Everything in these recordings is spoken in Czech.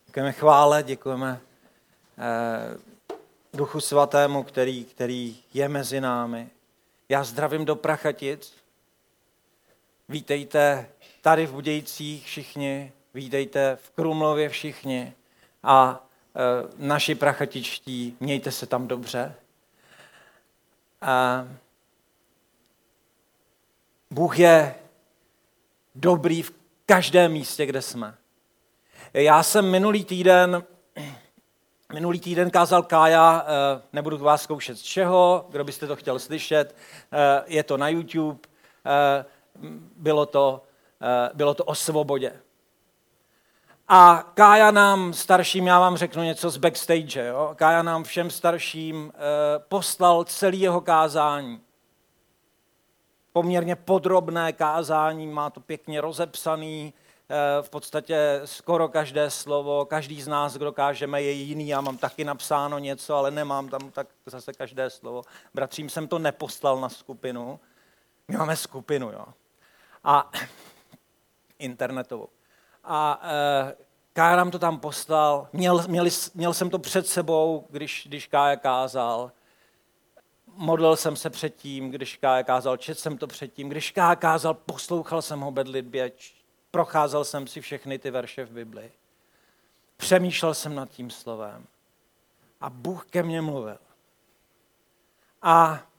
Děkujeme chvále, děkujeme Duchu Svatému, který je mezi námi. Já zdravím do Prachatic. Vítejte tady v Budějcích všichni, vítejte v Krumlově všichni a naši prachatičtí, mějte se tam dobře. Bůh je dobrý v každém místě, kde jsme. Já jsem minulý týden kázal Kája, nebudu vás zkoušet z čeho, kdo byste to chtěl slyšet, je to na YouTube, bylo to o svobodě. A Kája nám starším, já vám řeknu něco z backstage, jo? Kája nám všem starším poslal celý jeho kázání. Poměrně podrobné kázání, má to pěkně rozepsaný, v podstatě skoro každé slovo, každý z nás, kdo kážeme, je jiný. Já mám taky napsáno něco, ale nemám tam tak zase každé slovo. Bratřím jsem to neposlal na skupinu. My máme skupinu, jo. A internetovou. A Kája nám to tam poslal. Měl jsem to před sebou, když Kája kázal. Modlil jsem se předtím, když Kája kázal, četl jsem to předtím. Když Kája kázal, poslouchal jsem ho bedlitbě, procházel jsem si všechny ty verše v Bibli. Přemýšlel jsem nad tím slovem. A Bůh ke mně mluvil. A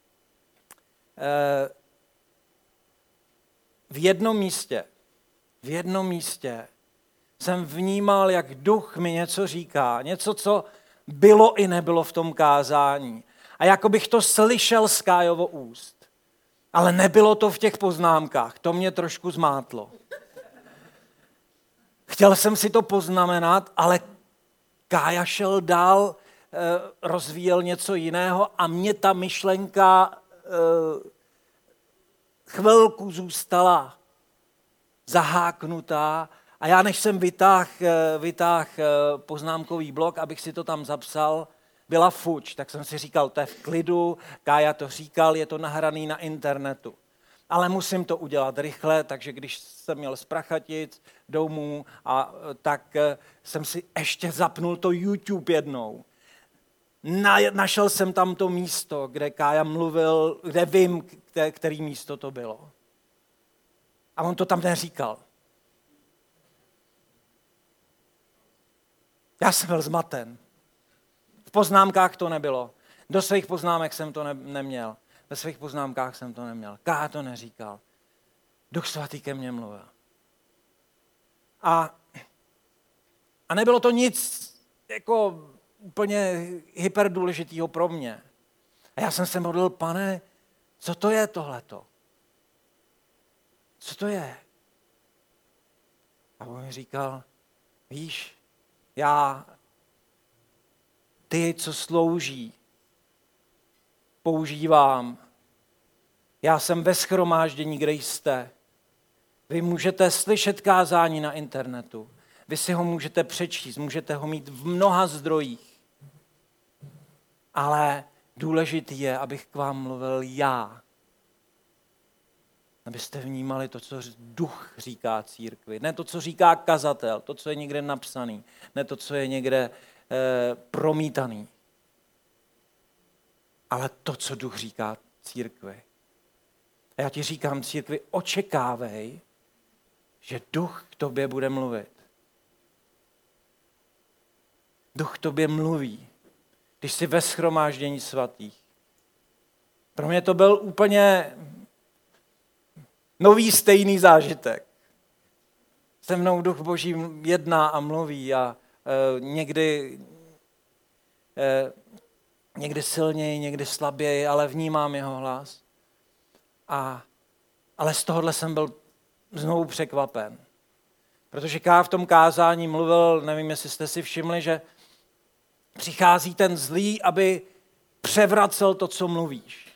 v jednom místě jsem vnímal, jak Duch mi něco říká. Něco, co bylo i nebylo v tom kázání. A jako bych to slyšel z Kájovo úst. Ale nebylo to v těch poznámkách. To mě trošku zmátlo. Chtěl jsem si to poznamenat, ale Kája šel dál, rozvíjel něco jiného a mě ta myšlenka chvilku zůstala zaháknutá a já než jsem vytáhl poznámkový blok, abych si to tam zapsal, byla fuč, tak jsem si říkal, to je v klidu, Kája to říkal, je to nahraný na internetu. Ale musím to udělat rychle, takže když jsem měl z Prachatic domů, tak jsem si ještě zapnul to YouTube jednou. Našel jsem tam to místo, kde Kája mluvil, kde vím, který místo to bylo. A on to tam neříkal. Já jsem byl zmaten. V poznámkách to nebylo. Do svých poznámek jsem to neměl. Ve svých poznámkách jsem to neměl. Kája to neříkal. Duch Svatý ke mně mluvil. A nebylo to nic jako úplně hyperdůležitýho pro mě. A já jsem se modlil, Pane, co to je tohleto? Co to je? A on mi říkal, víš, ty, co slouží, používám. Já jsem ve shromáždění, kde jste. Vy můžete slyšet kázání na internetu. Vy si ho můžete přečíst, můžete ho mít v mnoha zdrojích. Ale důležitý je, abych k vám mluvil já. Abyste vnímali to, co Duch říká církvi. Ne to, co říká kazatel, to, co je někde napsaný. Ne to, co je někde promítaný. Ale to, co Duch říká církvi. A já ti říkám, církvi, očekávej, že Duch k tobě bude mluvit. Duch k tobě mluví, když jsi ve shromáždění svatých. Pro mě to byl úplně nový stejný zážitek. Se mnou Duch Boží jedná a mluví a někdy silněji, někdy slaběji, ale vnímám jeho hlas. Ale z tohohle jsem byl znovu překvapen. Protože Kája v tom kázání mluvil, nevím, jestli jste si všimli, že přichází ten zlý, aby převracel to, co mluvíš.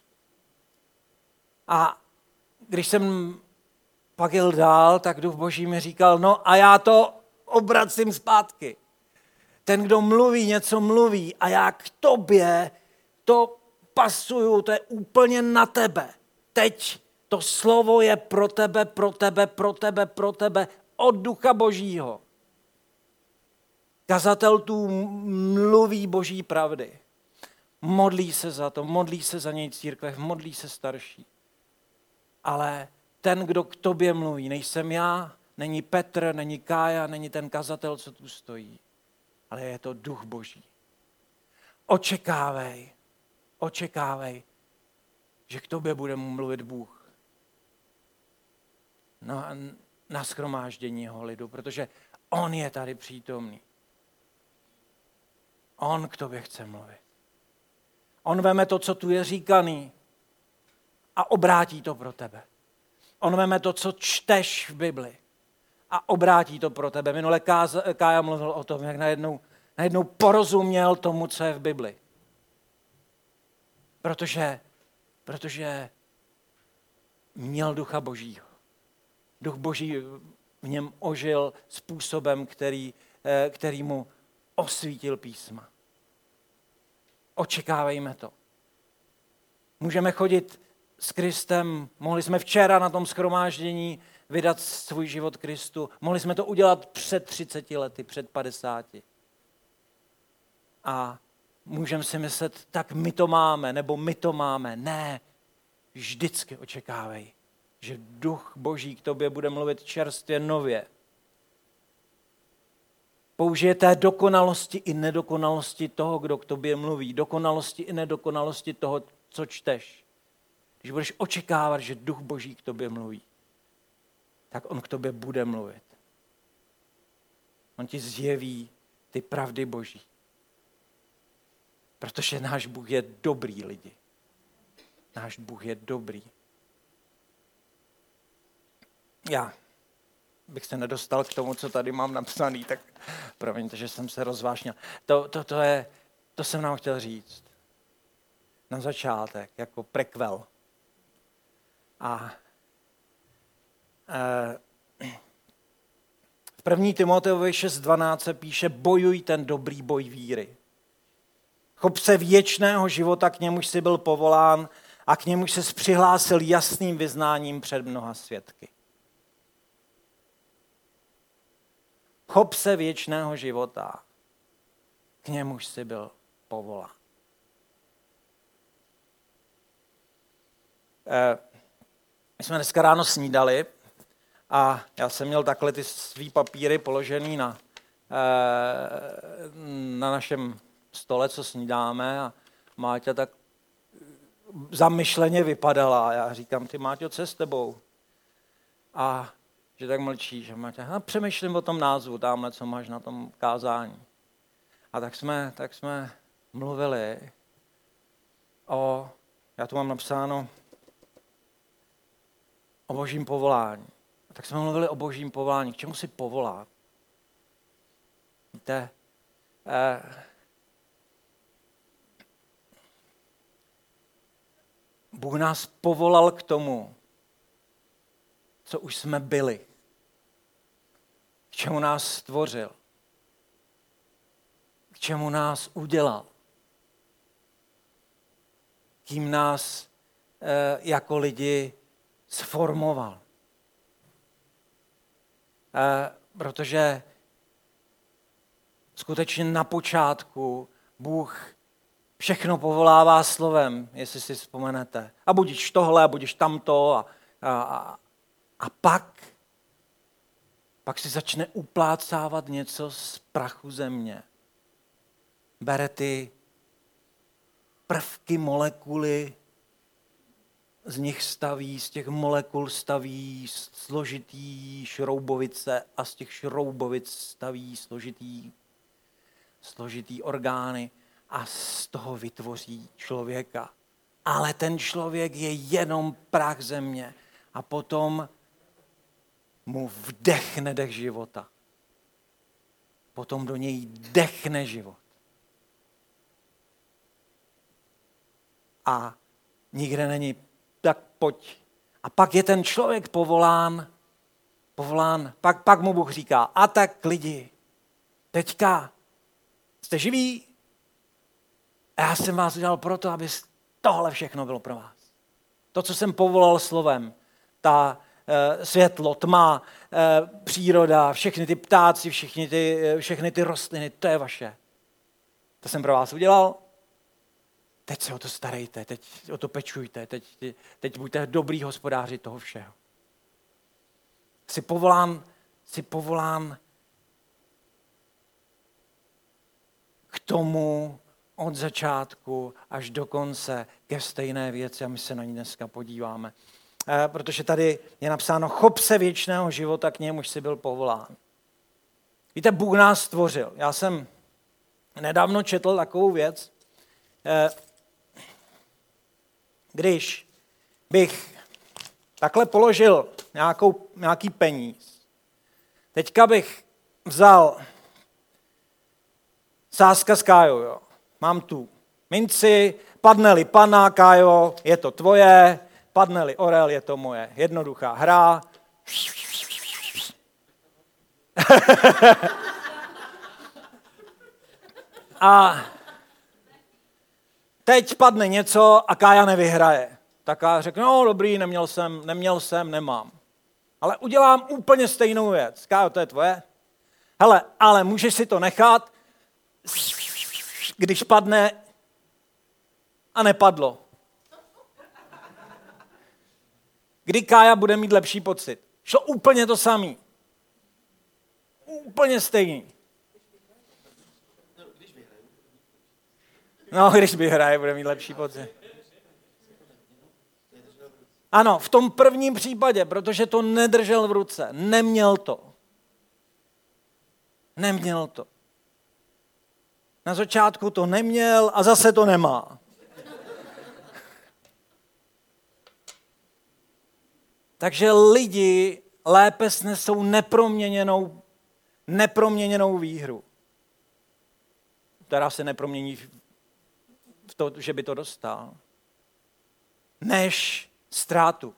A když jsem pak jel dál, tak Duch Boží mi říkal, no a já to obracím zpátky. Ten, kdo mluví, něco mluví a já k tobě to pasuju, to je úplně na tebe. Teď to slovo je pro tebe od Ducha Božího. Kazatel tu mluví boží pravdy. Modlí se za to, modlí se za něj církev, modlí se starší. Ale ten, kdo k tobě mluví, nejsem já, není Petr, není Kája, není ten kazatel, co tu stojí, ale je to Duch Boží. Očekávej, že k tobě bude mluvit Bůh na shromáždění jeho lidu, protože on je tady přítomný. On k tobě chce mluvit. On veme to, co tu je říkaný a obrátí to pro tebe. On veme to, co čteš v Bibli a obrátí to pro tebe. Minule Kája mluvil o tom, jak najednou porozuměl tomu, co je v Bibli. Protože měl Ducha Božího. Duch Boží v něm ožil způsobem, který mu osvítil písma. Očekávejme to. Můžeme chodit s Kristem, mohli jsme včera na tom shromáždění vydat svůj život Kristu, mohli jsme to udělat před 30 lety, před 50. A můžeme si myslet, tak my to máme, nebo my to máme. Ne, vždycky očekávej, že Duch Boží k tobě bude mluvit čerstvě nově. Použije té dokonalosti i nedokonalosti toho, kdo k tobě mluví. Dokonalosti i nedokonalosti toho, co čteš. Když budeš očekávat, že Duch Boží k tobě mluví, tak on k tobě bude mluvit. On ti zjeví ty pravdy Boží. Protože náš Bůh je dobrý, lidi. Náš Bůh je dobrý. Já bych se nedostal k tomu, co tady mám napsaný, tak promiňte, že jsem se rozvášnil. To jsem nám chtěl říct. Na začátek, jako prequel. A v 1. Timoteovi 6.12 se píše, bojuj ten dobrý boj víry. Chop se věčného života, k němuž jsi byl povolán a k němuž ses přihlásil jasným vyznáním před mnoha svědky. Chop se věčného života, k němuž jsi byl povolán. My jsme dneska ráno snídali a já jsem měl takhle ty svý papíry položený na našem stole, co snídáme, a Máťa tak zamyšleně vypadala. A já říkám, ty Máťo, co s tebou? A že tak mlčí, že Máťa, přemýšlím o tom názvu tamhle, co máš na tom kázání. A tak jsme mluvili já tu mám napsáno, o božím povolání. A tak jsme mluvili o božím povolání. K čemu si povolá? Víte, Bůh nás povolal k tomu, co už jsme byli. K čemu nás stvořil. K čemu nás udělal. Kým nás jako lidi sformoval. Protože skutečně na počátku Bůh všechno povolává slovem, jestli si vzpomenete. A budiš tohle, a budiš tamto. A pak si začne uplácávat něco z prachu země. Bere ty prvky, molekuly, z těch molekul staví složitý šroubovice a z těch šroubovic staví složitý orgány a z toho vytvoří člověka. Ale ten člověk je jenom prach země a potom mu vdechne dech života. Potom do něj dechne život. A nikde není, tak pojď. A pak je ten člověk povolán, pak mu Bůh říká, a tak lidi, teďka jste živí a já jsem vás udělal proto, aby tohle všechno bylo pro vás. To, co jsem povolal slovem, světlo, tma, příroda, všechny ty ptáci, všechny ty rostliny, to je vaše. To jsem pro vás udělal. Teď se o to starejte, teď o to pečujte, teď buďte dobrý hospodáři toho všeho. Jsi povolán k tomu od začátku až do konce ke stejné věci a my se na ní dneska podíváme. Protože tady je napsáno, chop se věčného života, k němuž jsi byl povolán. Víte, Bůh nás stvořil. Já jsem nedávno četl takovou věc, když bych takhle položil nějaký peníz, teďka bych vzal sázka s Kájou, jo. Mám tu minci, padne-li pana, Kájo, je to tvoje, padne-li orel, je to moje. Jednoduchá hra. A teď padne něco a Kája nevyhraje. Tak já řeknu, no dobrý, neměl jsem, nemám. Ale udělám úplně stejnou věc. Kájo, to je tvoje. Hele, ale můžeš si to nechat, když padne a nepadlo. Kdy Kája bude mít lepší pocit? Šlo úplně to samý. Úplně stejný. No, když vyhraje, bude mít lepší pocit. Ano, v tom prvním případě, protože to nedržel v ruce, neměl to. Neměl to. Na začátku to neměl a zase to nemá. Takže lidi lépe snesou neproměněnou výhru, která se nepromění v to, že by to dostal, než ztrátu.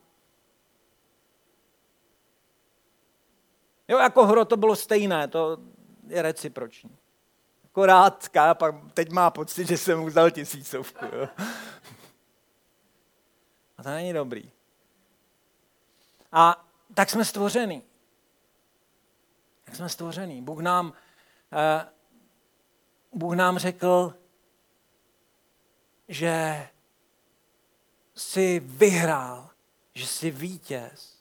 Jo, jako hro to bylo stejné, to je reciproční. Akorát teď má pocit, že jsem mu vzal 1000. Jo. A to není dobrý. A tak jsme stvoření. Tak jsme stvoření. Bůh nám řekl, že jsi vyhrál, že jsi vítěz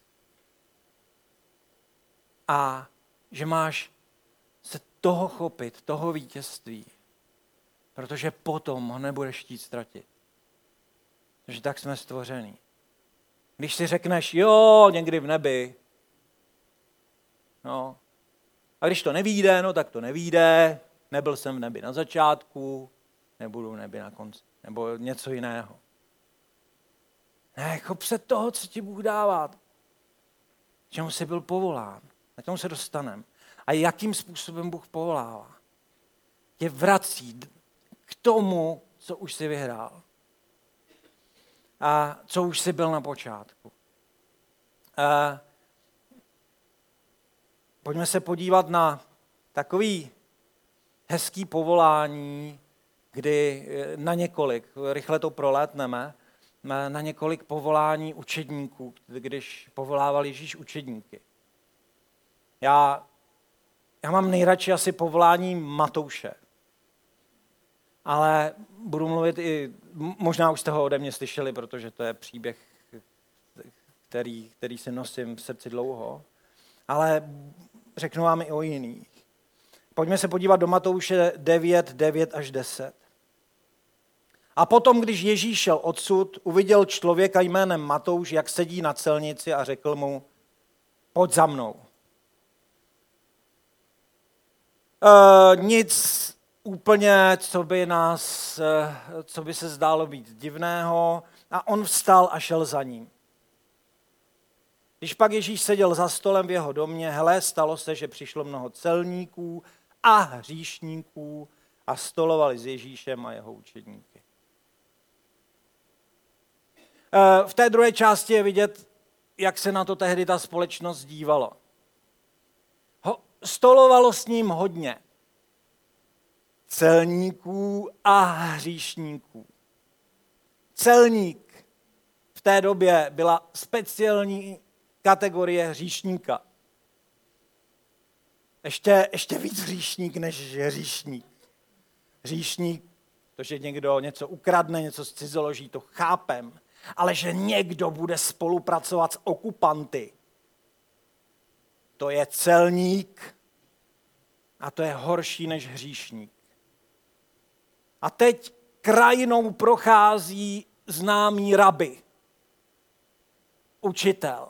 a že máš se toho chopit, toho vítězství, protože potom ho nebudeš chtít ztratit. Takže tak jsme stvoření. Když si řekneš, jo, někdy v nebi, no, a když to nevyjde, no tak to nevyjde, nebyl jsem v nebi na začátku, nebudu v nebi na konci, nebo něco jiného. Ne, chop se toho, co ti Bůh dává, čemu jsi byl povolán, na tomu se dostaneme. A jakým způsobem Bůh povolává? Tě vrací k tomu, co už jsi vyhrál. A co už jsi byl na počátku. Pojďme se podívat na takový hezký povolání, kdy na několik, rychle to prolétneme, na několik povolání učedníků, když povolával Ježíš učedníky. Já mám nejradši asi povolání Matouše, ale budu mluvit i, možná už jste ho ode mě slyšeli, protože to je příběh, který si nosím v srdci dlouho, ale řeknu vám i o jiných. Pojďme se podívat do Matouše 9 až 10. A potom, když Ježíš šel odsud, uviděl člověka jménem Matouš, jak sedí na celnici a řekl mu, pojď za mnou. Nic úplně, co by se zdálo být divného, a on vstal a šel za ním. Když pak Ježíš seděl za stolem v jeho domě, hele, stalo se, že přišlo mnoho celníků a hříšníků a stolovali s Ježíšem a jeho učedníky. V té druhé části je vidět, jak se na to tehdy ta společnost dívala. Stolovalo s ním hodně celníků a hříšníků. Celník v té době byla speciální kategorie hříšníka. Ještě víc hříšník, než je hříšník. Hříšník, to, že někdo něco ukradne, něco zcizoloží, to chápem. Ale že někdo bude spolupracovat s okupanty, to je celník a to je horší než hříšník. A teď krajinou prochází známý rabi, učitel.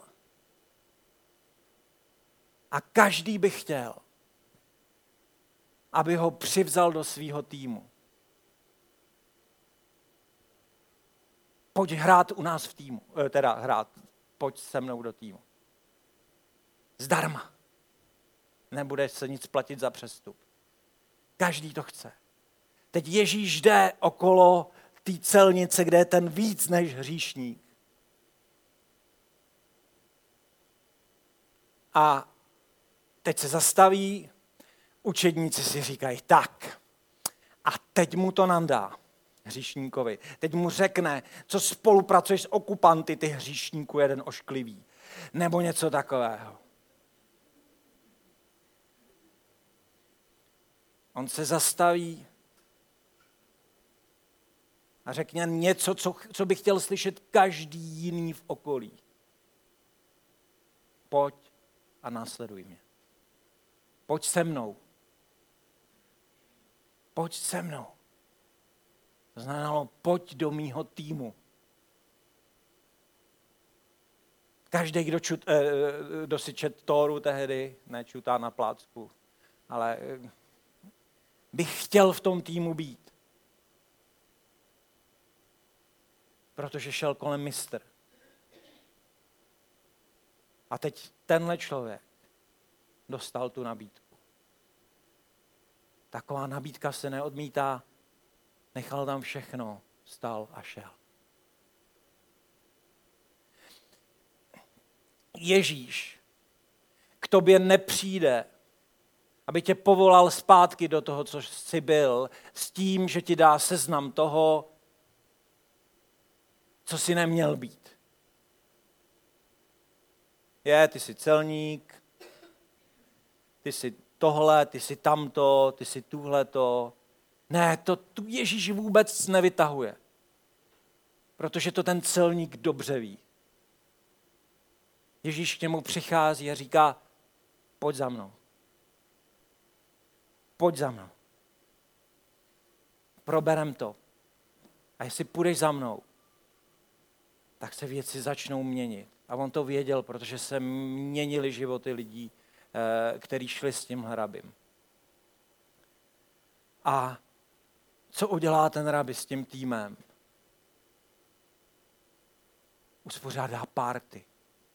A každý by chtěl, aby ho přivzal do svého týmu. Pojď hrát u nás v týmu, pojď se mnou do týmu. Zdarma. Nebude se nic platit za přestup. Každý to chce. Teď Ježíš jde okolo té celnice, kde je ten víc než hříšník. A teď se zastaví, učedníci si říkají, tak, a teď mu to nandá, hříšníkovi. Teď mu řekne, co spolupracuješ s okupanty, ty hříšníku jeden ošklivý. Nebo něco takového. On se zastaví a řekne něco, co by chtěl slyšet každý jiný v okolí. Pojď a následuj mě. Pojď se mnou. Pojď se mnou. To znamenalo, pojď do mýho týmu. Každý, kdo si čet Tóru tehdy, nečutá na plácku, ale bych chtěl v tom týmu být. Protože šel kolem mistr. A teď tenhle člověk dostal tu nabídku. Taková nabídka se neodmítá, nechal tam všechno, vstal a šel. Ježíš k tobě nepřijde, aby tě povolal zpátky do toho, co jsi byl, s tím, že ti dá seznam toho, co jsi neměl být. Ty jsi celník, ty jsi tohle, ty jsi tamto, ty jsi tuhleto. Ne, to tu Ježíš vůbec nevytahuje. Protože to ten celník dobře ví. Ježíš k němu přichází a říká, pojď za mnou. Pojď za mnou. Proberem to. A jestli půjdeš za mnou, tak se věci začnou měnit. A on to věděl, protože se měnily životy lidí, kteří šli s tímhle rabím. A co udělá ten rabi s tím týmem? Uspořádá party,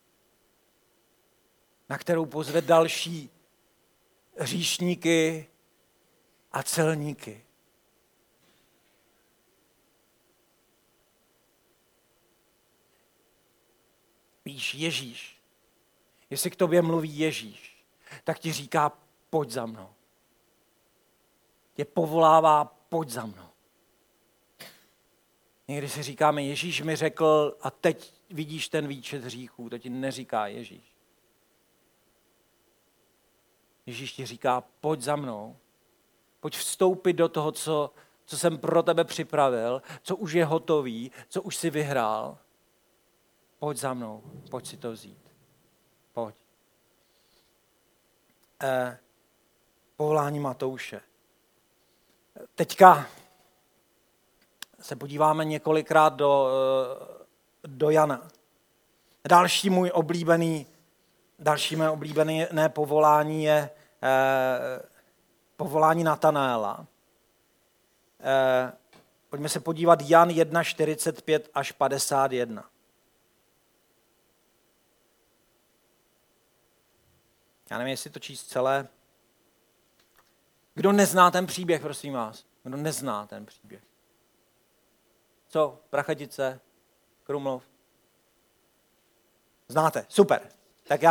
na kterou pozve další hříšníky a celníky. Víš, Ježíš, jestli k tobě mluví Ježíš, tak ti říká, pojď za mnou. Tě povolává, pojď za mnou. Někdy si říkáme, Ježíš mi řekl a teď vidíš ten výčet hříchů, to ti neříká Ježíš. Ježíš ti říká, pojď za mnou, pojď vstoupit do toho, co jsem pro tebe připravil, co už je hotový, co už si vyhrál. Pojď za mnou, pojď si to vzít. Pojď. Povolání Matouše. Teďka se podíváme několikrát do Jana. Další moje oblíbené povolání je povolání Natanaela. Pojďme se podívat Jan 1:45 až 51. Já nevím, jestli to číst celé. Kdo nezná ten příběh, prosím vás? Kdo nezná ten příběh? Co? Prachatice? Krumlov? Znáte? Super. Tak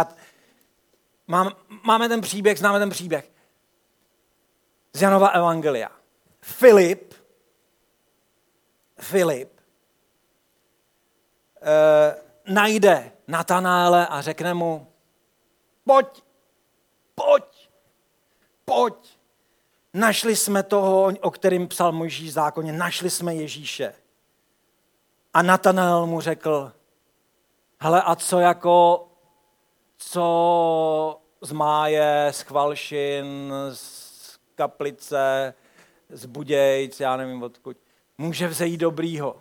máme ten příběh, známe ten příběh. Z Janova evangelia. Filip najde Natanaele a řekne mu, pojď. Našli jsme toho, o kterým psal Mojžíš v zákoně, našli jsme Ježíše. A Natanael mu řekl, hele, a co z Máje, z Chvalšin, z Kaplice, z Budějc, já nevím odkud, může vzejít dobrýho.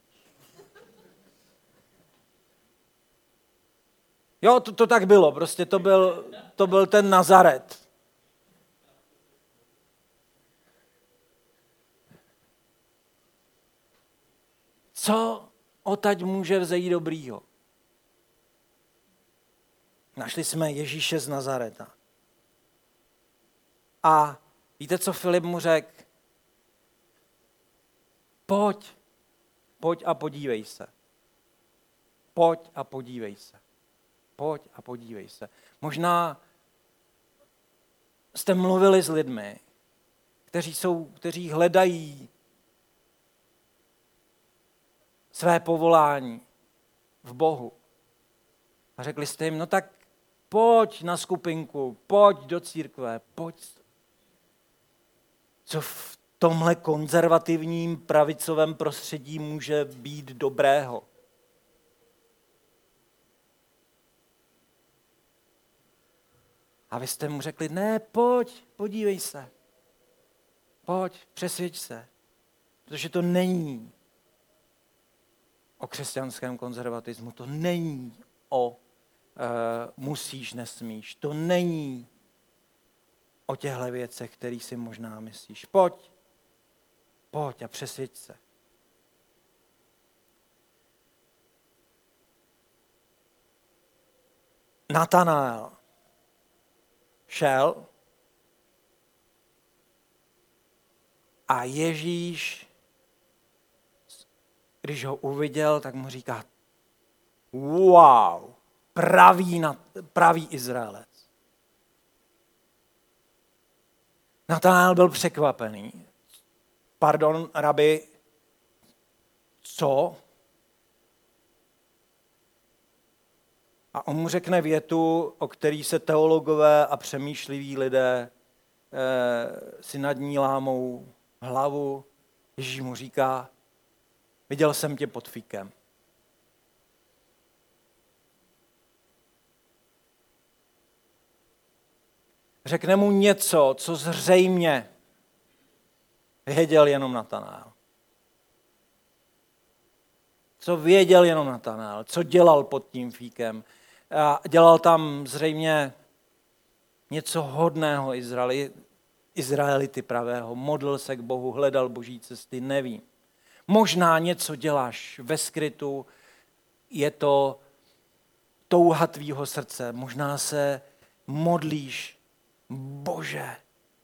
Jo, to tak bylo, prostě to byl ten Nazaret. Co odtud může vzejít dobrýho? Našli jsme Ježíše z Nazareta. A víte, co Filip mu řekl? Pojď a podívej se. Pojď a podívej se. Možná jste mluvili s lidmi, kteří hledají své povolání v Bohu. A řekli jste jim, no tak pojď na skupinku, pojď do církve, pojď. Co v tomhle konzervativním pravicovém prostředí může být dobrého? A vy jste mu řekli, ne, pojď, podívej se. Pojď, přesvědč se. Protože to není o křesťanském konzervatismu, to není o musíš, nesmíš, to není o těchto věcech, které si možná myslíš. Pojď a přesvědč se. Natanael šel a Ježíš, když ho uviděl, tak mu říká, wow, pravý Izraelec. Natanael byl překvapený. Pardon, rabi, co? A on mu řekne větu, o který se teologové a přemýšliví lidé si nad ní lámou hlavu. Ježíš mu říká, viděl jsem tě pod fíkem. Řekne mu něco, co zřejmě věděl jenom Natanael. Co věděl jenom Natanael, co dělal pod tím fíkem. A dělal tam zřejmě něco hodného Izraelity pravého. Modlil se k Bohu, hledal boží cesty, nevím. Možná něco děláš ve skrytu, je to touha tvýho srdce. Možná se modlíš, Bože.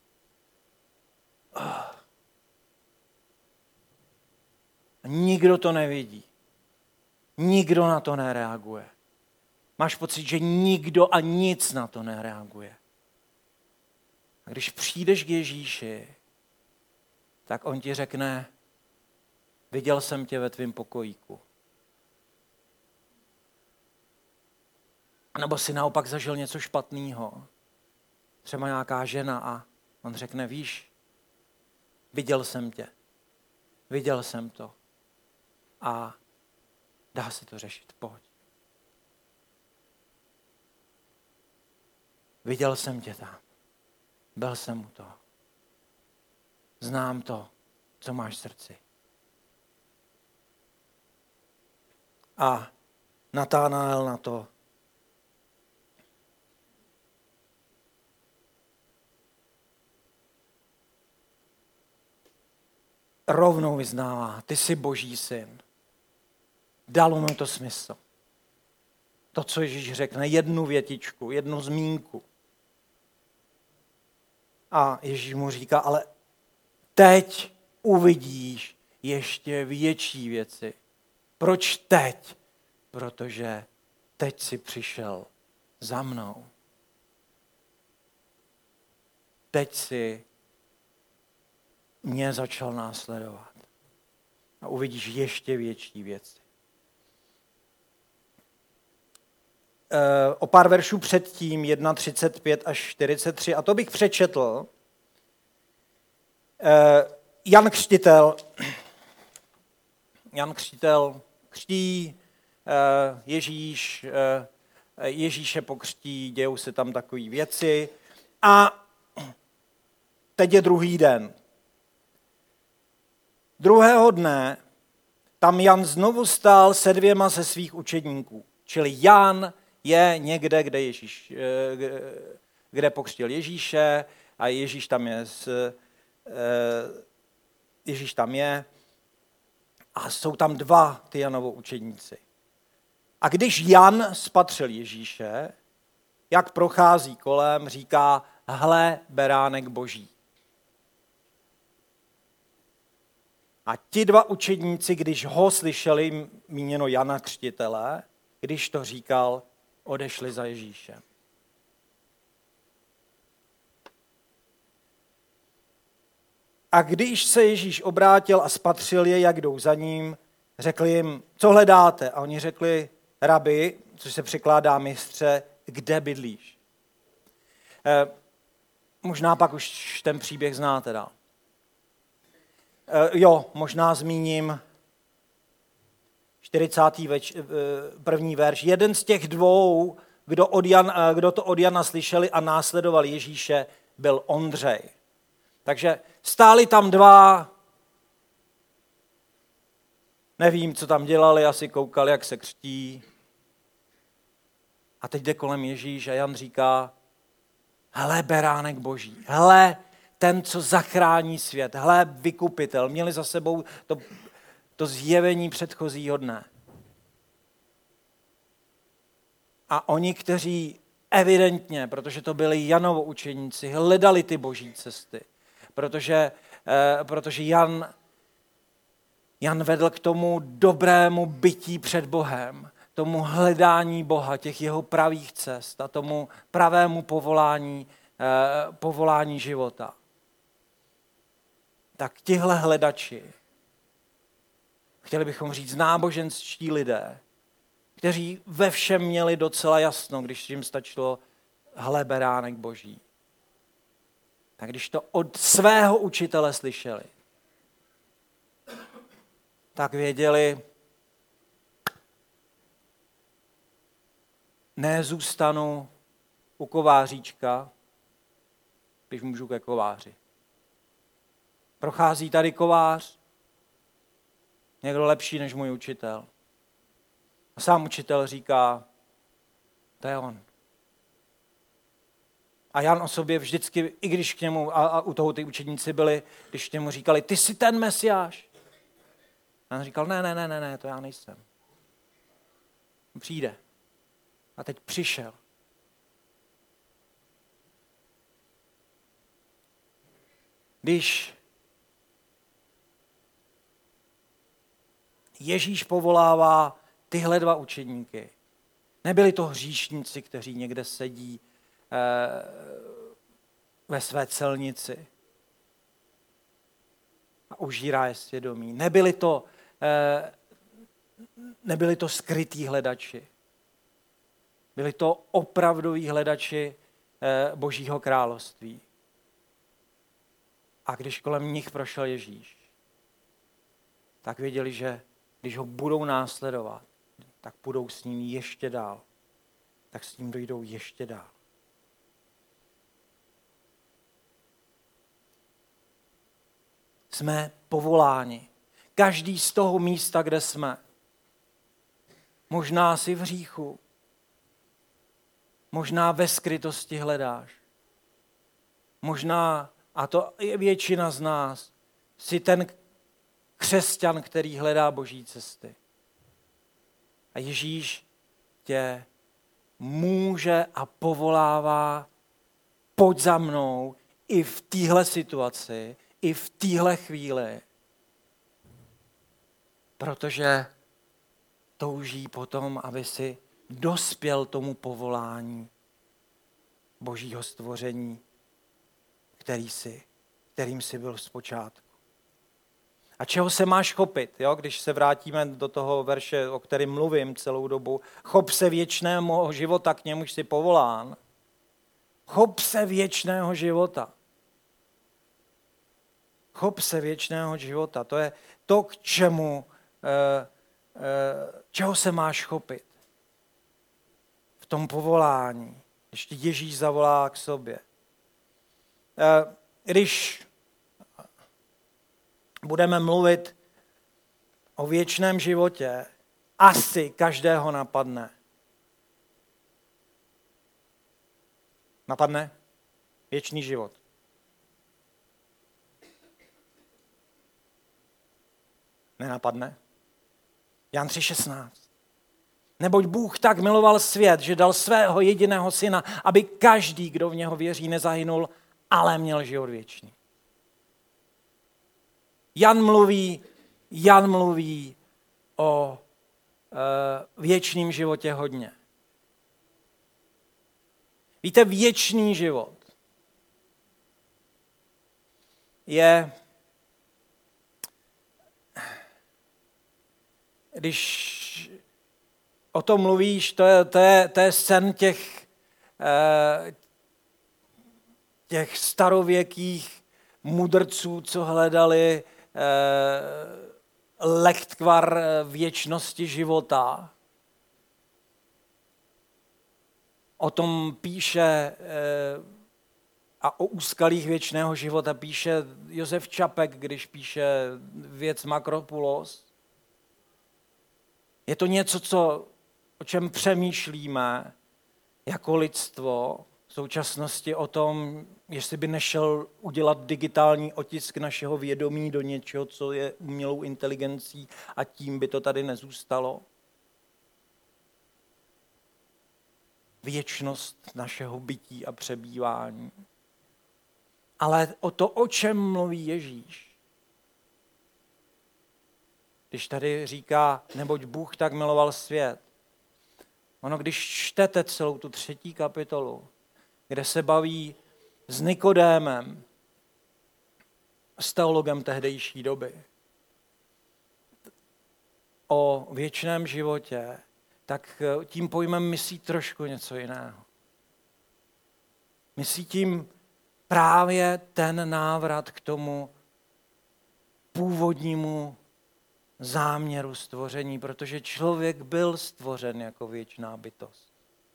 Nikdo to nevidí. Nikdo na to nereaguje. Máš pocit, že nikdo a nic na to nereaguje. A když přijdeš k Ježíši, tak on ti řekne, viděl jsem tě ve tvém pokojíku. A nebo si naopak zažil něco špatného. Třeba nějaká žena a on řekne, víš, viděl jsem tě. Viděl jsem to. A dá se to řešit, pojď. Viděl jsem tě tam. Byl jsem u toho. Znám to, co máš v srdci. A Natanael na to rovnou vyznává, ty jsi Boží syn. Dalo mu to smysl. To, co Ježíš řekne, jednu větičku, jednu zmínku. A Ježíš mu říká, ale teď uvidíš ještě větší věci. Proč teď? Protože teď jsi přišel za mnou. Teď jsi mě začal následovat. A uvidíš ještě větší věci. o pár veršů předtím, 1:35 až 43, a to bych přečetl. Jan Křtitel křtí, Ježíše pokřtí, dějou se tam takové věci a teď je druhý den. Druhého dne tam Jan znovu stál se 2 ze svých učedníků. Čili Jan je někde, kde pokřtil Ježíše a Ježíš tam je a jsou tam 2 ty Janovo učedníci. A když Jan spatřil Ježíše, jak prochází kolem, říká: hle, beránek Boží. A ti 2 učedníci, když ho slyšeli, míněno Jana Křtitele, když to říkal, odešli za Ježíšem. A když se Ježíš obrátil a spatřil je, jak jdou za ním, řekl jim: co hledáte? A oni řekli: rabi, což se překládá mistře, kde bydlíš? Možná pak už ten příběh znáte dál. Možná zmíním 41. verš. Jeden z těch 2, kdo to od Jana slyšeli a následoval Ježíše, byl Ondřej. Takže stáli tam 2, nevím, co tam dělali, asi koukali, jak se křtí. A teď jde kolem Ježíš a Jan říká: hele, beránek Boží, hele, ten, co zachrání svět, hele, vykupitel. Měli za sebou to zjevení předchozího dne. A oni, kteří evidentně, protože to byli Janovo učeníci, hledali ty boží cesty, protože Jan vedl k tomu dobrému bytí před Bohem, tomu hledání Boha, těch jeho pravých cest a tomu pravému povolání života. Tak tihle hledači, chtěli bychom říct náboženští lidé, kteří ve všem měli docela jasno, když jim stačilo: hle, beránek Boží. Tak když to od svého učitele slyšeli, tak věděli: nezůstanu u kováříčka, když můžu ke kováři. Prochází tady kovář, někdo lepší než můj učitel. A sám učitel říká: to je on. A Jan o sobě vždycky, i když k němu, a u toho ty učedníci byli, když k němu říkali: ty jsi ten Mesiáš. A on říkal: ne, to já nejsem. Přijde. A teď přišel. Když Ježíš povolává tyhle 2 učedníky, nebyli to hříšníci, kteří někde sedí ve své celnici a užírá je svědomí. Nebyli to skrytí hledači. Byli to opravdoví hledači Božího království. A když kolem nich prošel Ježíš, tak věděli, že když ho budou následovat, tak půjdou s ním ještě dál. Tak s ním dojdou ještě dál. Jsme povoláni. Každý z toho místa, kde jsme. Možná si v hříchu. Možná ve skrytosti hledáš. Možná, a to je většina z nás, si ten křesťan, který hledá boží cesty. A Ježíš tě může a povolává: pojď za mnou i v téhle situaci, i v téhle chvíli. Protože touží potom, aby si dospěl tomu povolání božího stvoření, kterým jsi byl zpočátku. A čeho se máš chopit, jo? Když se vrátíme do toho verše, o kterém mluvím celou dobu. Chop se věčného života, k němuž jsi povolán. Chop se věčného života. Chop se věčného života. To je to, k čemu, čeho se máš chopit. V tom povolání. Když tě Ježíš zavolá k sobě. Když budeme mluvit o věčném životě, asi každého napadne. Napadne? Věčný život. Nenapadne? Jan 3,16. Neboť Bůh tak miloval svět, že dal svého jediného syna, aby každý, kdo v něho věří, nezahynul, ale měl život věčný. Jan mluví o věčném životě hodně. Víte, věčný život je, když o tom mluvíš, to je sen těch starověkých mudrců, co hledali lektvar věčnosti života. O tom píše a o úskalích věčného života píše Josef Čapek, když píše Věc Makropulos. Je to něco, o čem přemýšlíme jako lidstvo v současnosti o tom, jestli by nešel udělat digitální otisk našeho vědomí do něčeho, co je umělou inteligencí a tím by to tady nezůstalo. Věčnost našeho bytí a přebývání. Ale o to, o čem mluví Ježíš, když tady říká, neboť Bůh tak miloval svět. Ono, když čtete celou tu 3. kapitolu, kde se baví s Nikodémem, s teologem tehdejší doby, o věčném životě, tak tím pojmem myslí trošku něco jiného. Myslí tím právě ten návrat k tomu původnímu záměru stvoření, protože člověk byl stvořen jako věčná bytost.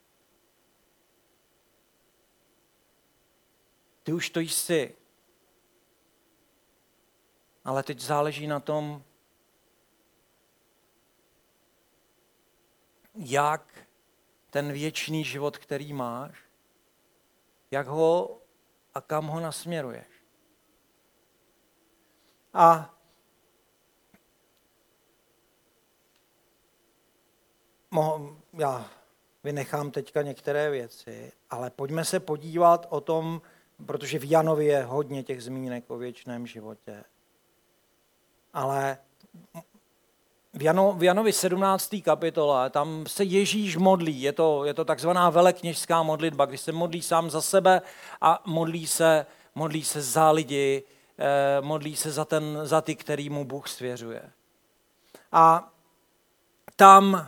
Ty už to jsi. Ale teď záleží na tom, jak ten věčný život, který máš, jak ho a kam ho nasměruješ. A já vynechám teďka některé věci, ale pojďme se podívat o tom, protože v Janovi je hodně těch zmínek o věčném životě. Ale v Janovi 17. kapitole, tam se Ježíš modlí, je to takzvaná velekněžská modlitba, kdy se modlí sám za sebe a modlí se za lidi, modlí se za ty, který mu Bůh svěřuje. A tam,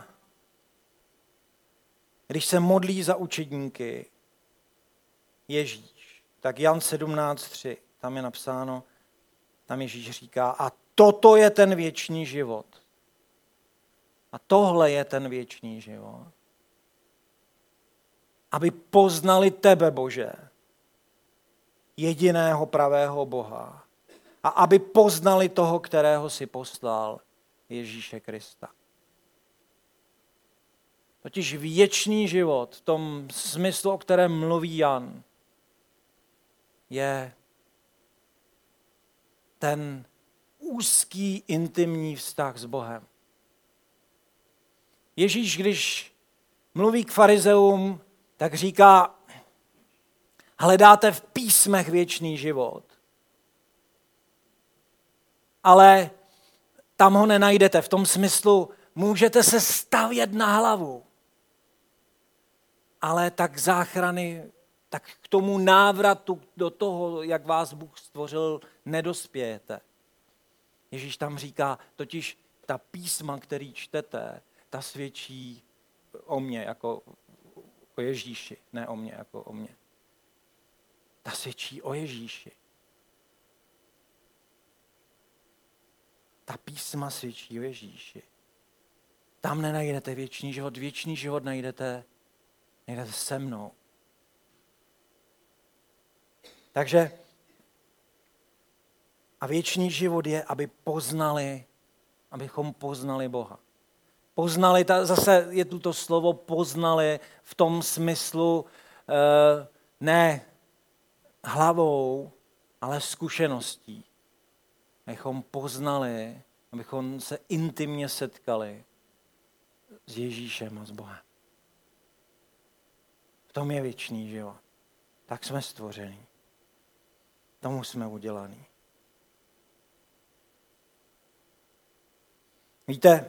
když se modlí za učedníky Ježíš, tak Jan 17.3, tam je napsáno, tam Ježíš říká, a toto je ten věčný život. A tohle je ten věčný život. Aby poznali tebe, Bože, jediného pravého Boha. A aby poznali toho, kterého si poslal, Ježíše Krista. Totiž věčný život v tom smyslu, o kterém mluví Jan, je ten úzký, intimní vztah s Bohem. Ježíš, když mluví k farizeům, tak říká, hledáte v písmech věčný život. Ale tam ho nenajdete. V tom smyslu můžete se stavět na hlavu. Ale tak záchrany, tak k tomu návratu do toho, jak vás Bůh stvořil, nedospějete. Ježíš tam říká, totiž ta písma, který čtete, ta svědčí o mně jako o Ježíši, ne o mně jako o mně. Ta svědčí o Ježíši. Ta písma svědčí o Ježíši. Tam nenajdete věčný život najdete se mnou. Takže a věčný život je, abychom poznali Boha. Zase je tu to slovo poznali v tom smyslu ne hlavou, ale zkušeností. Abychom poznali, abychom se intimně setkali s Ježíšem a s Bohem. V tom je věčný život. Tak jsme stvoření. Tomu jsme udělaní. Víte,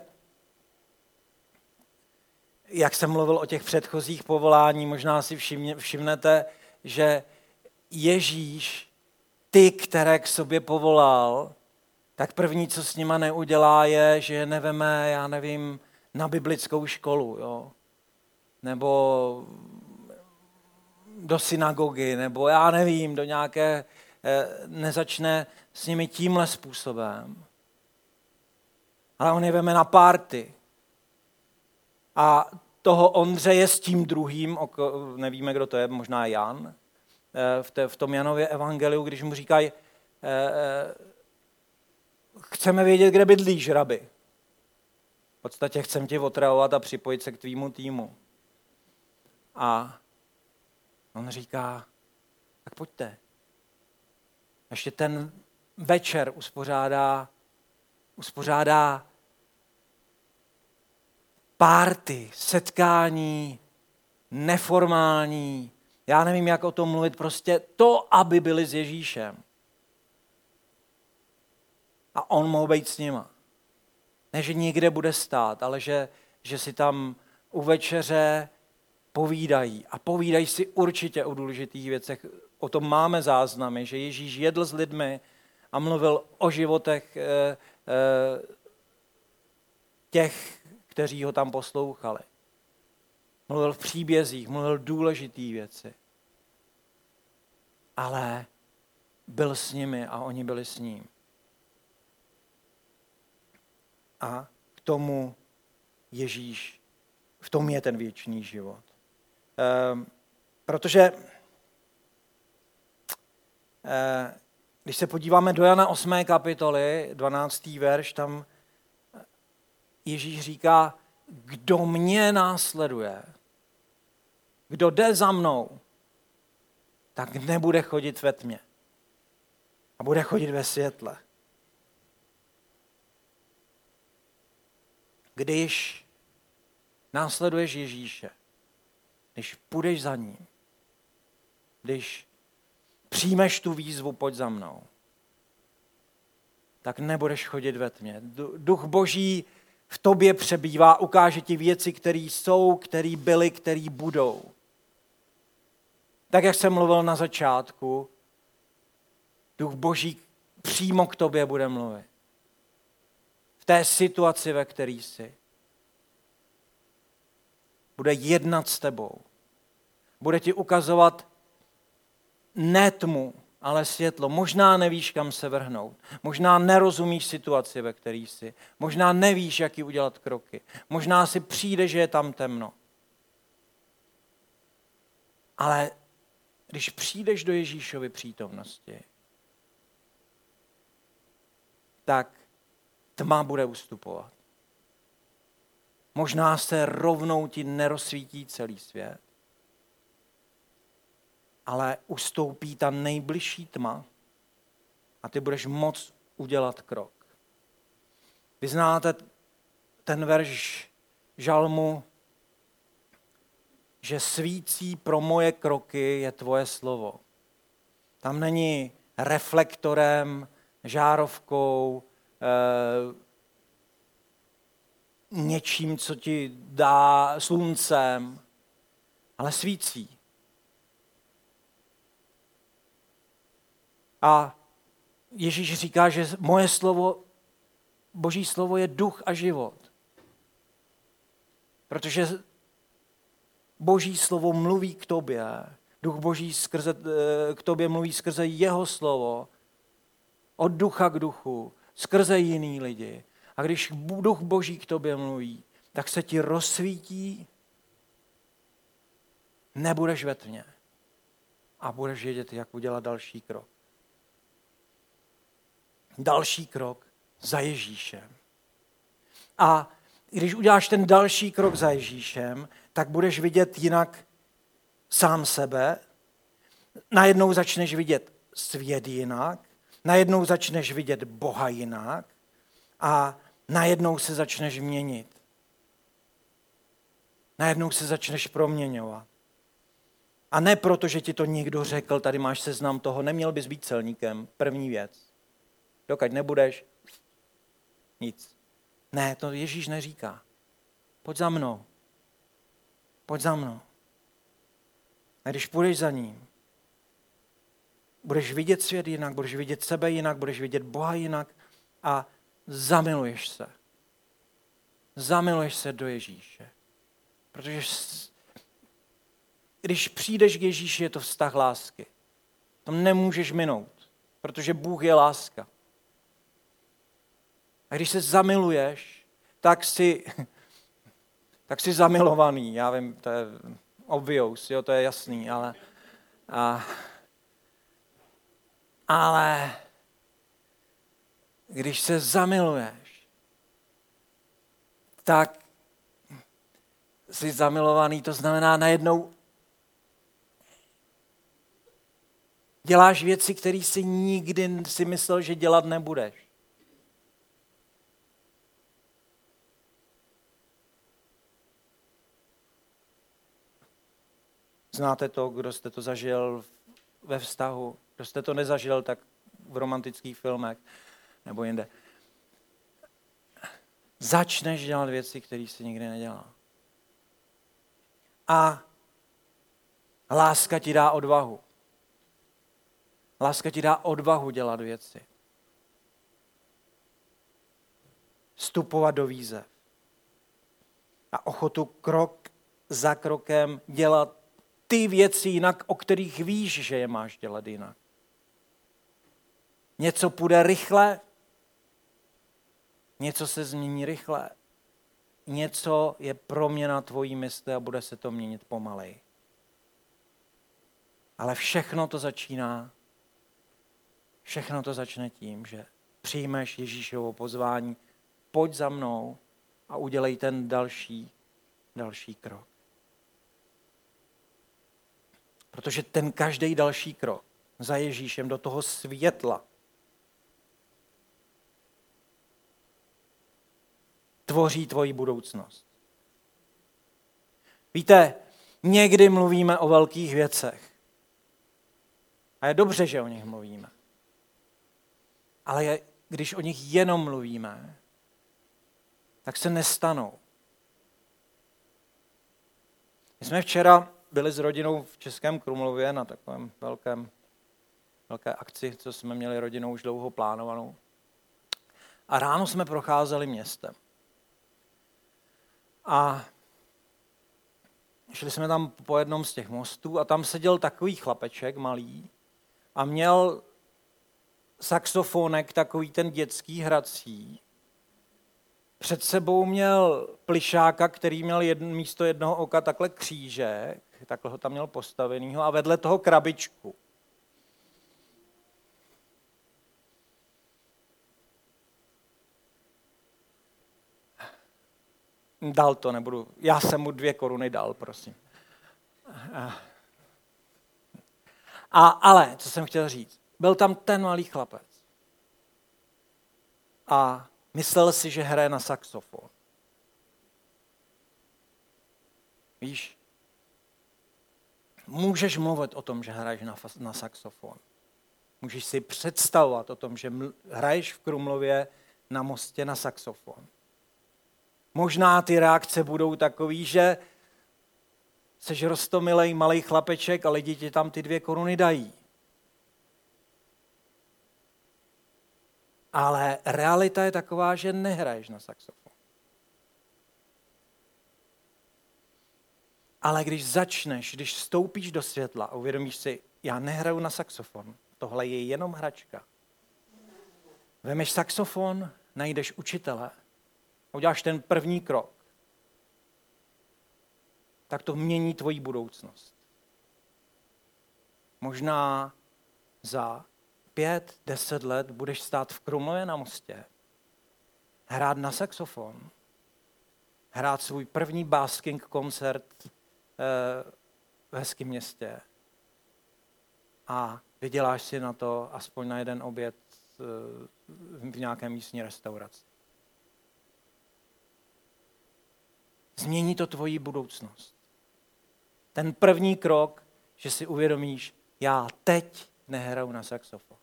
jak jsem mluvil o těch předchozích povolání, možná si všimnete, že Ježíš, ty, které k sobě povolal, tak první, co s nima neudělá, je, že je neveme, já nevím, na biblickou školu, jo? Nebo do synagogy, nebo já nevím, do nějaké, nezačne s nimi tímhle způsobem. Ale on je veme na párty. A toho Ondřeje s tím druhým, nevíme, kdo to je, možná Jan, v tom Janově evangeliu, když mu říkají, chceme vědět, kde bydlíš, rabi. V podstatě chcem tě otravovat a připojit se k tvýmu týmu. A on říká, tak pojďte. Ještě ten večer uspořádá párty, setkání, neformální, já nevím, jak o tom mluvit, prostě to, aby byli s Ježíšem. A on mohl být s nima. Ne, že někde bude stát, ale že si tam u večeře povídají. A povídají si určitě o důležitých věcech. O tom máme záznamy, že Ježíš jedl s lidmi a mluvil o životech těch, kteří ho tam poslouchali. Mluvil v příbězích, mluvil důležitý věci. Ale byl s nimi a oni byli s ním. A k tomu Ježíš, v tom je ten věčný život. Protože když se podíváme do Jana 8. kapitoly, 12. verš, tam Ježíš říká, kdo mě následuje, kdo jde za mnou, tak nebude chodit ve tmě a bude chodit ve světle. Když následuješ Ježíše, když půjdeš za ním, když přijmeš tu výzvu, pojď za mnou, tak nebudeš chodit ve tmě. Duch Boží v tobě přebývá, ukáže ti věci, které jsou, které byly, které budou. Tak, jak jsem mluvil na začátku, Duch Boží přímo k tobě bude mluvit. V té situaci, ve které jsi. Bude jednat s tebou. Bude ti ukazovat ne tmu, ale světlo. Možná nevíš, kam se vrhnout. Možná nerozumíš situaci, ve které jsi. Možná nevíš, jaký udělat kroky. Možná si přijde, že je tam temno. Ale když přijdeš do Ježíšovy přítomnosti, tak tma bude ustupovat. Možná se rovnou ti nerozsvítí celý svět, ale ustoupí ta nejbližší tma a ty budeš moct udělat krok. Vy znáte ten verš žalmu, že svící pro moje kroky je tvoje slovo. Tam není reflektorem, žárovkou, něčím, co ti dá sluncem, ale svící. A Ježíš říká, že moje slovo Boží slovo je duch a život. Protože Boží slovo mluví k tobě, duch Boží k tobě mluví skrze jeho slovo, od ducha k duchu, skrze jiný lidi. A když duch Boží k tobě mluví, tak se ti rozsvítí, nebudeš ve tmě a budeš vědět, jak udělat další krok. Další krok za Ježíšem. A když uděláš ten další krok za Ježíšem, tak budeš vidět jinak sám sebe, najednou začneš vidět svět jinak, najednou začneš vidět Boha jinak a najednou se začneš měnit. Najednou se začneš proměňovat. A ne proto, že ti to někdo řekl, tady máš seznam toho, neměl bys být celníkem, první věc. Dokud nebudeš, nic. Ne, to Ježíš neříká. Pojď za mnou. Pojď za mnou. A když půjdeš za ním, budeš vidět svět jinak, budeš vidět sebe jinak, budeš vidět Boha jinak a zamiluješ se. Zamiluješ se do Ježíše. Protože když přijdeš k Ježíši, je to vztah lásky. To nemůžeš minout, protože Bůh je láska. A když se zamiluješ, tak jsi zamilovaný. Já vím, to je obvious, jo, to je jasný, ale když se zamiluješ, tak jsi zamilovaný, to znamená najednou děláš věci, které si nikdy si myslel, že dělat nebudeš. Znáte to, kdo jste to zažil ve vztahu, kdo jste to nezažil, tak v romantických filmech nebo jinde. Začneš dělat věci, které jsi nikdy nedělal. A láska ti dá odvahu. Láska ti dá odvahu dělat věci. Vstupovat do výzev. A ochotu krok za krokem dělat ty věci jinak, o kterých víš, že je máš dělat jinak. Něco půjde rychle, něco se změní rychle, něco je proměna tvojí mysli a bude se to měnit pomaleji. Ale všechno to začne tím, že přijmeš Ježíšovo pozvání, pojď za mnou a udělej ten další krok. Protože ten každý další krok za Ježíšem do toho světla tvoří tvoji budoucnost. Víte, někdy mluvíme o velkých věcech. A je dobře, že o nich mluvíme. Ale když o nich jenom mluvíme, tak se nestanou. My jsme včera byli s rodinou v Českém Krumlově na takovém velké akci, co jsme měli rodinou už dlouho plánovanou. A ráno jsme procházeli městem. A šli jsme tam po jednom z těch mostů a tam seděl takový chlapeček malý a měl saxofonek, takový ten dětský hrací. Před sebou měl plišáka, který měl místo jednoho oka takhle křížek, takhle ho tam měl postavenýho a vedle toho krabičku. Dal to, nebudu. Já jsem mu 2 koruny dal, prosím. Ale, co jsem chtěl říct, byl tam ten malý chlapec. A myslel si, že hraje na saxofon. Víš, můžeš mluvit o tom, že hraješ na saxofon. Můžeš si představovat o tom, že hraješ v Krumlově na mostě na saxofon. Možná ty reakce budou takový, že seš roztomilej malej chlapeček a lidi ti tam ty 2 koruny dají. Ale realita je taková, že nehraješ na saxofon. Ale když vstoupíš do světla a uvědomíš si, já nehraju na saxofon, tohle je jenom hračka. Vemeš saxofon, najdeš učitele a uděláš ten první krok, tak to mění tvoji budoucnost. Možná za 5-10 let budeš stát v Krumlově na mostě, hrát na saxofon, hrát svůj první basking koncert v hezkém městě a vyděláš si na to aspoň na jeden oběd v nějaké místní restauraci. Změní to tvoji budoucnost. Ten první krok, že si uvědomíš, já teď nehraju na saxofon.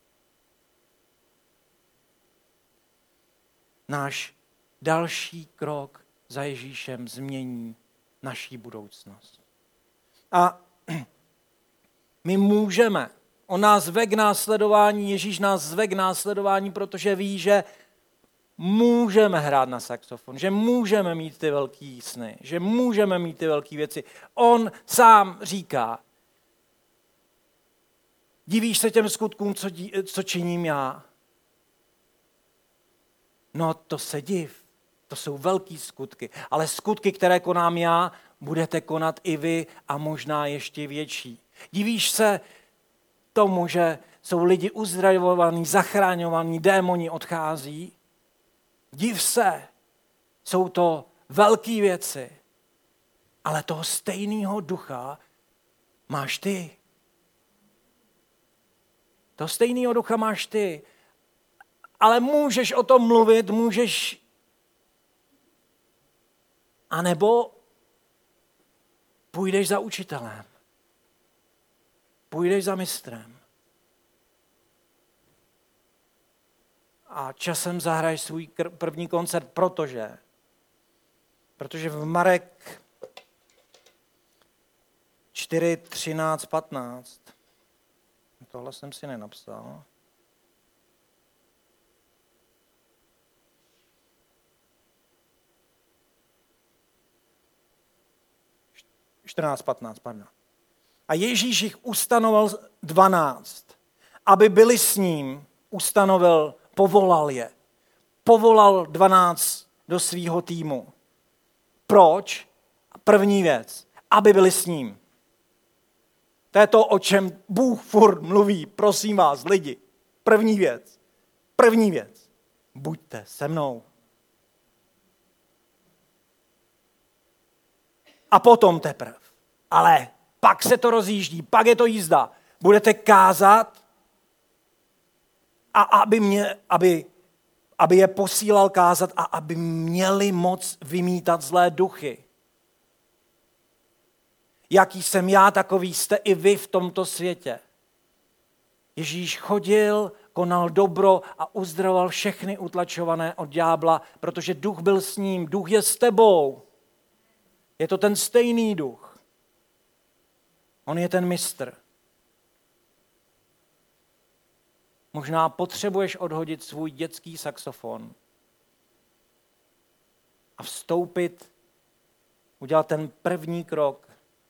Náš další krok za Ježíšem změní naší budoucnost. A my můžeme. On nás zve k následování, Ježíš nás zve k následování, protože ví, že můžeme hrát na saxofon, že můžeme mít ty velký sny, že můžeme mít ty velké věci. On sám říká, divíš se těm skutkům, co činím já? No to se div, to jsou velký skutky, ale skutky, které konám já, budete konat i vy a možná ještě větší. Divíš se tomu, že jsou lidi uzdravovaní, zachráňovaní, démoni odchází? Div se, jsou to velké věci, ale toho stejného ducha máš ty. Toho stejného ducha máš ty. Ale můžeš o tom mluvit, můžeš, anebo půjdeš za učitelem. Půjdeš za mistrem. A časem zahraješ svůj první koncert, protože v Marek 4, 13, 15, tohle jsem si nenapsal, 14:15, pardon. A Ježíš jich ustanovil 12, aby byli s ním, povolal je. Povolal 12 do svýho týmu. Proč? První věc, aby byli s ním. To je to, o čem Bůh furt mluví, prosím vás, lidi. První věc, buďte se mnou. A potom teprve. Ale pak se to rozjíždí, pak je to jízda. Budete kázat a aby je posílal kázat a aby měli moc vymítat zlé duchy. Jaký jsem já, takový jste i vy v tomto světě. Ježíš chodil, konal dobro a uzdravoval všechny utlačované od ďábla, protože duch byl s ním, duch je s tebou. Je to ten stejný duch. On je ten mistr. Možná potřebuješ odhodit svůj dětský saxofon a vstoupit, udělat ten první krok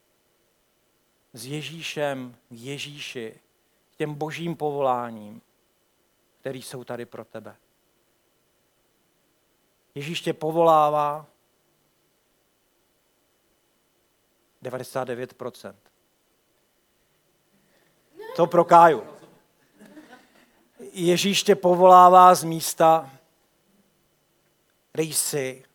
s Ježíšem, k Ježíši, k těm božím povoláním, které jsou tady pro tebe. Ježíš tě povolává 99%. To pro Káju. Ježíš tě povolává z místa, kde jsi.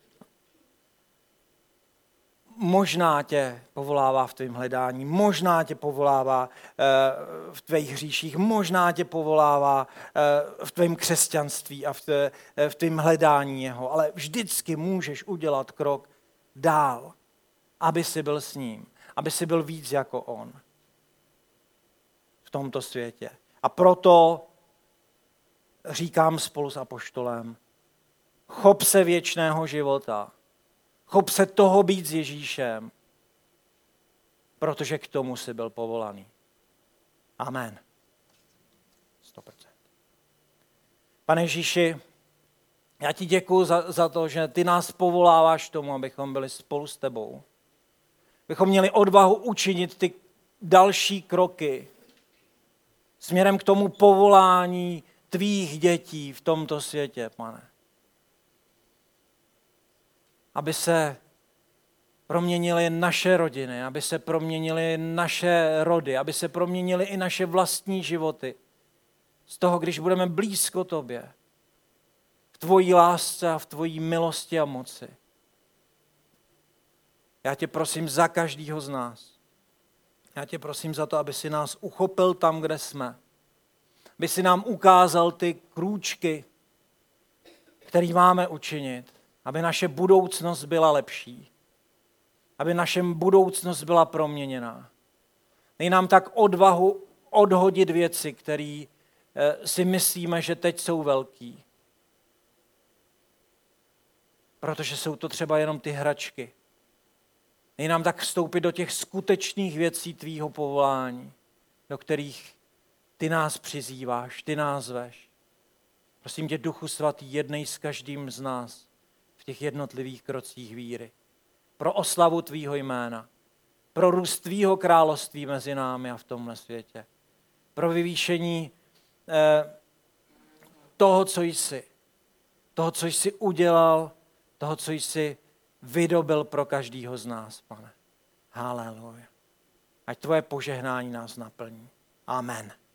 Možná tě povolává v tvém hledání, možná tě povolává v tvých hříších, možná tě povolává v tvém křesťanství a v tvém hledání jeho, ale vždycky můžeš udělat krok dál, aby si byl s ním, aby si byl víc jako on v tomto světě. A proto říkám spolu s apoštolem, chop se věčného života, chop se toho být s Ježíšem, protože k tomu jsi byl povolaný. Amen. 100%. Pane Ježíši, já ti děkuju za to, že ty nás povoláváš k tomu, abychom byli spolu s tebou. Abychom měli odvahu učinit ty další kroky směrem k tomu povolání tvých dětí v tomto světě, Pane. Aby se proměnily naše rodiny, aby se proměnily naše rody, aby se proměnily i naše vlastní životy. Z toho, když budeme blízko tobě, v tvojí lásce a v tvojí milosti a moci. Já tě prosím za každýho z nás. Já tě prosím za to, aby si nás uchopil tam, kde jsme. Aby si nám ukázal ty krůčky, které máme učinit, aby naše budoucnost byla lepší. Aby naše budoucnost byla proměněná. Dej nám tak odvahu odhodit věci, které si myslíme, že teď jsou velký. Protože jsou to třeba jenom ty hračky. Dej nám tak vstoupit do těch skutečných věcí tvýho povolání, do kterých ty nás přizýváš, ty nás veš. Prosím tě, Duchu Svatý, jednej s každým z nás v těch jednotlivých krocích víry. Pro oslavu tvýho jména, pro růst tvýho království mezi námi a v tomhle světě. Pro vyvýšení toho, co jsi udělal, toho, co jsi vydobil pro každýho z nás, Pane. Haleluja. Ať tvoje požehnání nás naplní. Amen.